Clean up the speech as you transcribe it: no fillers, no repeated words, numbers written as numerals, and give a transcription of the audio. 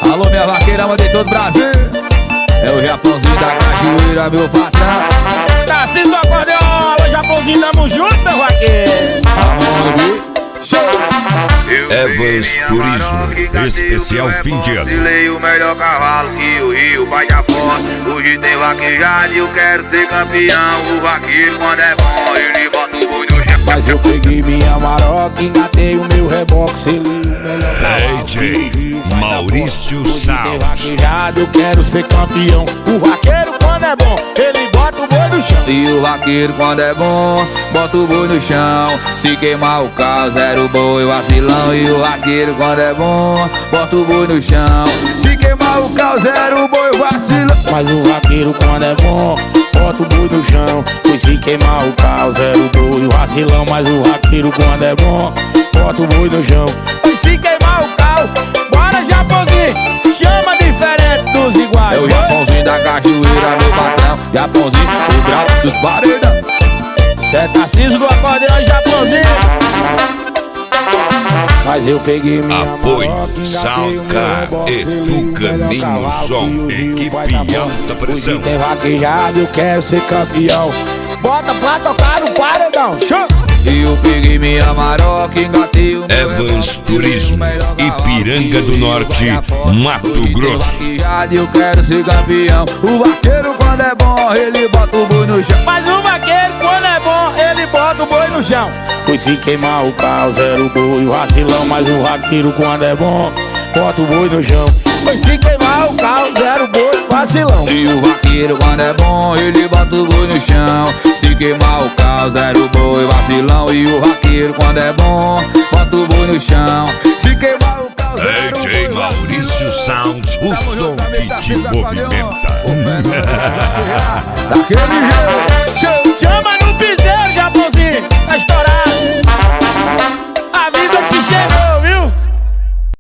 Alô, minha vaqueira, mandei todo o Brasil. É o Japãozinho da cachoeira, meu patrão. Tarcísio do acordeão, alô, Japãozinho, tamo junto, meu vaqueiro. Evans Turismo, especial fim de ano. Desfilei o melhor cavalo que o Rio vai de afora. Hoje tem vaquejada e eu quero ser campeão. O vaqueiro quando é bom, ele bota o boi no chão. Mas eu peguei minha maroca, engatei o meu reboque, selei o melhor cavalo que o Rio vai de Maurício afora. Hoje Salles. tem vaquejada, eu quero ser campeão. O vaqueiro quando é bom, ele bota o boi no chão. E o vaqueiro quando é bom, bota o boi no chão. Se queimar o carro, zero boi, vacilão. E o vaqueiro quando é bom, bota o boi no chão. Se queimar o carro, zero boi, vacilão. Mas o vaqueiro quando é bom, bota o boi no chão. Pois se queimar o carro, zero boi, vacilão. Mas o vaqueiro quando é bom, bota o boi no chão. Pois se queimar o carro, bora, Japãozinho, chama diferente dos iguais. É o Japãozinho da cachoeira, meu patrão. Japãozinho, o grau dos paredão. Cê é Tarcísio do acordeão, Japãozinho. Mas eu peguei minha Apoio, maroca, engatei o meu Salcar reboque, e selei o Tucaninho melhor cavalo Som, que o Rio equipe vai de afora. alta pressão. Hoje tem vaquejada, eu quero ser campeão. Bota pra tocar no paredão, show! E eu peguei minha maroca, engatei o meu Evans reboque, Turismo, selei o melhor cavalo Ipiranga que do o Rio Norte, vai de afora. Mato Hoje tem Grosso. vaquejada e eu quero ser campeão. O vaqueiro quando é bom, ele bota o boi no chão. Mas o vaqueiro quando é bom, ele bota o boi no chão. Pois se queimar o carro, zero boi, vacilão. Mas o vaqueiro quando é bom, bota o boi no chão. Pois se queimar o carro, zero boi, vacilão. E o vaqueiro quando é bom, ele bota o boi no chão. Se queimar o carro, zero boi, vacilão. E o vaqueiro quando é bom, bota o boi no chão. Se queimar o carro, zero DJ boi, Maurício Sound, o som que te movimenta. Daquele jeito.